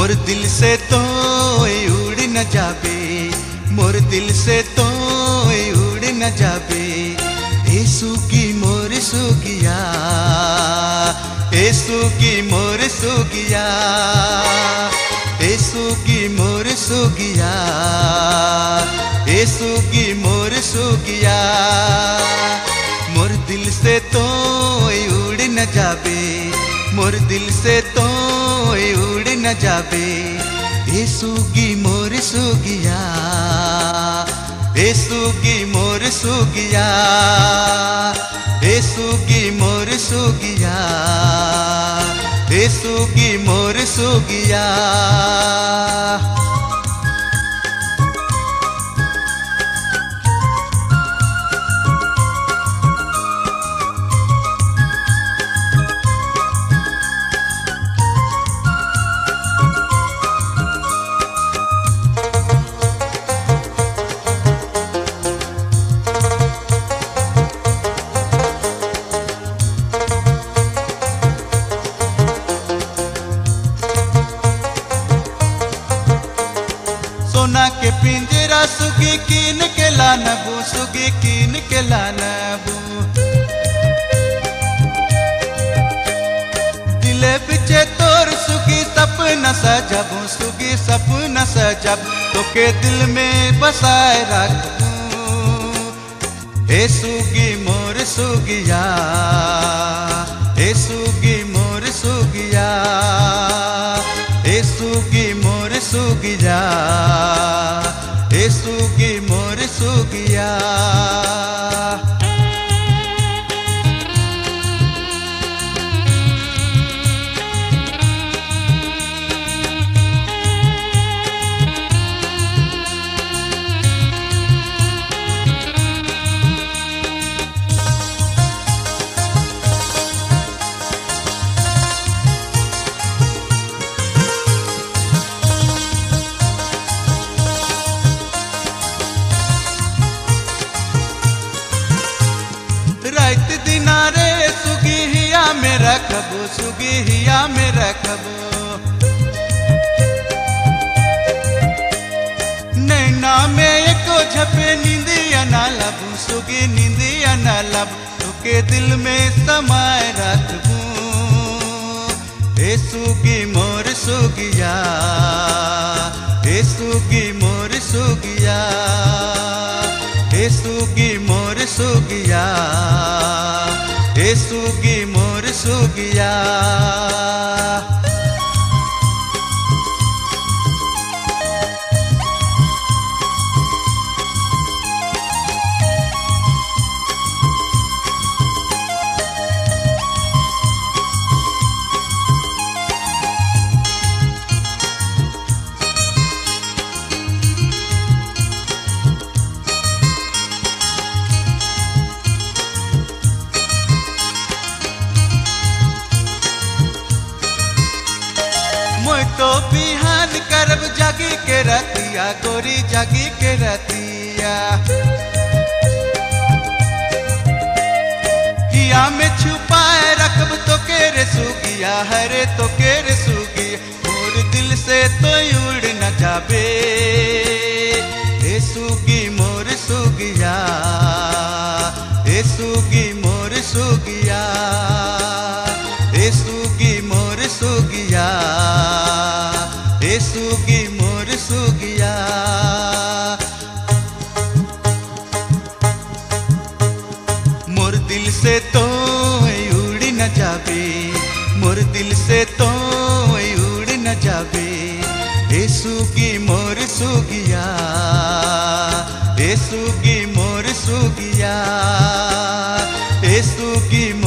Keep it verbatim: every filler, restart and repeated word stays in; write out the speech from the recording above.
मोर दिल से तो उड़ न जाबे, मोर दिल से तो उड़ न जाबे। यीशु की मोर सुगिया, यीशु की मोर सुगिया, यीशु की मोर सुगिया, यीशु की मोर सुगिया। मोर दिल से तो उड़ न जाबे, मोर दिल से तो उड़ न जाबे। यीशु की मोर सुगिया, यीशु की मोर सुगिया, यीशु की मोर सुगिया, यीशु की मोर सुगिया। सोना के पिंजरा सुगी कीन के लानबू, सुगी कीन के लानबू। दिले बिचे तोर सुगी सपना सजबू, सुगी सपना सजब तो के दिल में बसाए रखूं। हे सुगी मोर सुगिया, हे सुगी मोर सुगिया, हे सुगी मोर सुगिया, हे सुगी मोर सुगिया। रात दिनारे सुगी हिया में रखबो, सुगी हिया में रखबो। नैना में एको झपे नींदिया ना लबू, सुगी नींदिया ना लब तो के दिल में समाए रखबू। हे सुगी मोर सुगिया, हे सुगी मोर सुगिया, हे सुगी मोर सुगिया, हे सुगी मोर सुगिया। मैं तो बिहान करब जागी के रतिया, गोरी जागी के रतिया। हिया में छुपाए रखब तो के रे सुगिया, हरे तो के रे सुगिया। मोर दिल से तो उड़ न जाबे, हे सुगी मोर सुगिया, हे सुगी मोर सुगिया, हे सुगी मोर सुगिया, हे सुगी मोर सुगिया। मोर दिल से तो उड़ न जाबे, मोर दिल से तो उड़ न जाबे। हे सुगी मोर सुगिया, हे सुगी मोर सुगिया, हे सुगी